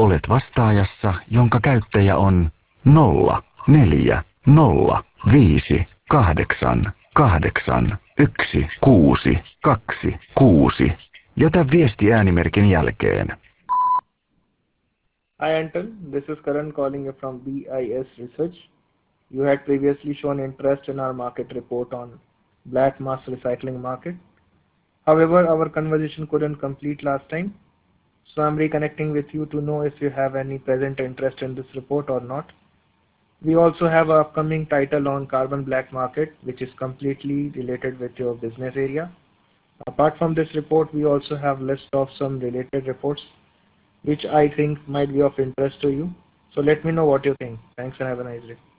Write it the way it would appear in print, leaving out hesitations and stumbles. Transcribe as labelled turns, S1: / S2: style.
S1: Olet vastaajassa, jonka käyttäjä on 0 4 0 5 8 8 1 6 2 6. Jätä viesti äänimerkin jälkeen.
S2: Hi Anton, this is Karan calling you from BIS Research. You had previously shown interest in our market report on black mass recycling market. However, our conversation couldn't complete last time. So I'm reconnecting with you to know if you have any present interest in this report or not. We also have an upcoming title on carbon black market, which is completely related with your business area. Apart from this report, we also have list of some related reports, which I think might be of interest to you. So let me know what you think. Thanks and have a nice day.